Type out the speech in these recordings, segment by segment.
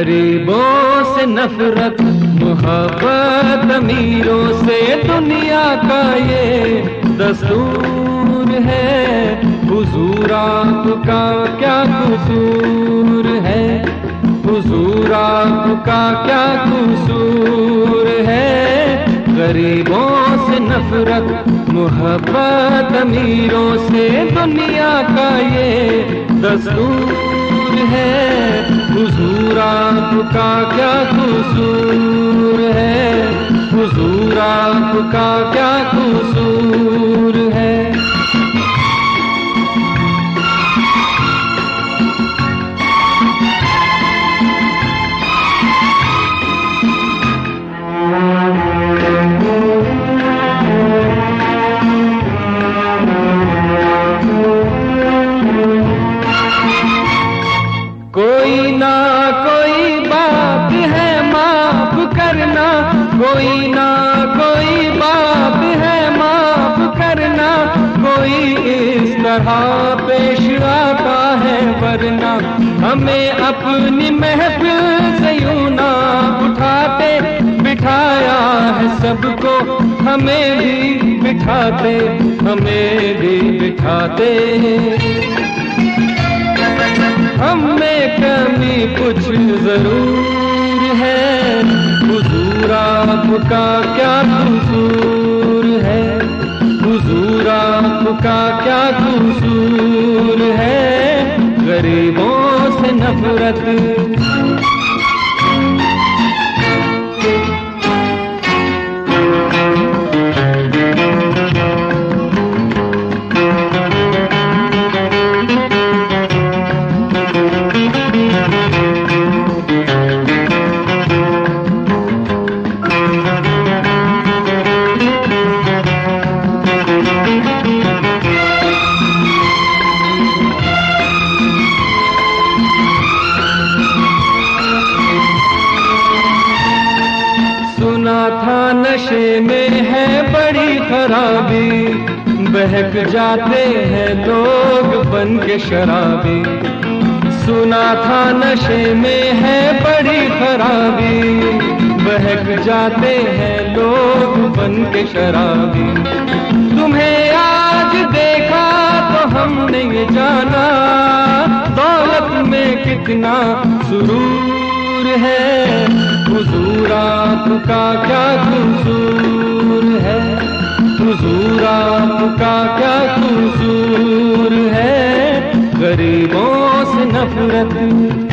गरीबों से नफरत, मोहब्बत अमीरों से, दुनिया का ये दस्तूर है। हुजूर आपका क्या कसूर है, हुजूर आपका क्या कसूर है। गरीबों से नफरत, मोहब्बत अमीरों से, दुनिया का ये दस्तूर है। हुजूर आपका क्या कसूर है, हुजूर आपका क्या कसूर है। कोई ना कोई बात है माफ करना, कोई ना कोई बात है माफ करना। कोई इस तरह पेश आता है वरना हमें अपनी महफिल से यूं ना उठाते। बिठाया है सबको, हमें भी बिठाते, हमें भी बिठाते। हमें कमी कुछ जरूर है, हुजूर आपका क्या कसूर है, हुजूर आपका क्या कसूर है। गरीबों से नफरत, सुना था नशे में है बड़ी खराबी, बहक जाते हैं लोग बन के शराबी। सुना था नशे में है बड़ी खराबी, बहक जाते हैं लोग बन के शराबी। तुम्हें आज देखा तो हमने ये जाना, दौलत में कितना सुरूर है। हुजूर आपका क्या कसूर है, हुजूर आपका क्या कसूर है। गरीबों से नफरत,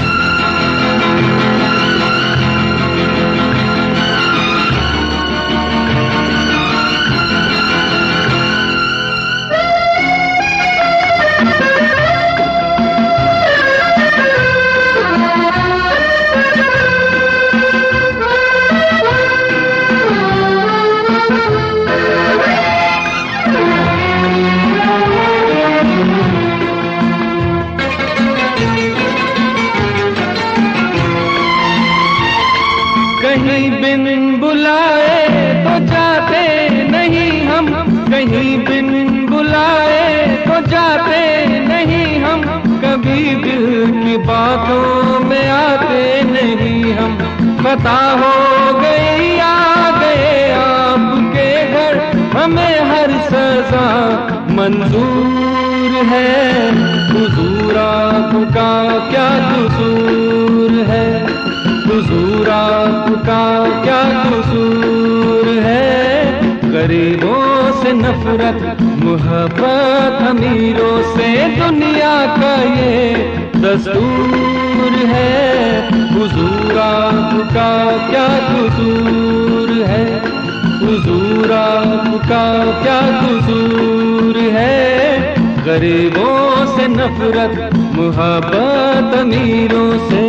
कहीं बिन बुलाए तो जाते नहीं हम, कहीं बिन बुलाए तो जाते नहीं हम। कभी दिल की बातों में आते नहीं हम। खता हो गई आ गए आपके घर, हमें हर सजा मंजूर है। हुजूर आपका क्या कसूर है, हुजूर आपका क्या कसूर है। गरीबों से नफरत, मोहब्बत अमीरों से, दुनिया का ये दस्तूर है। हुजूर आपका क्या कसूर है, हुजूर आपका क्या कसूर है। गरीबों से नफरत, मोहब्बत अमीरों से।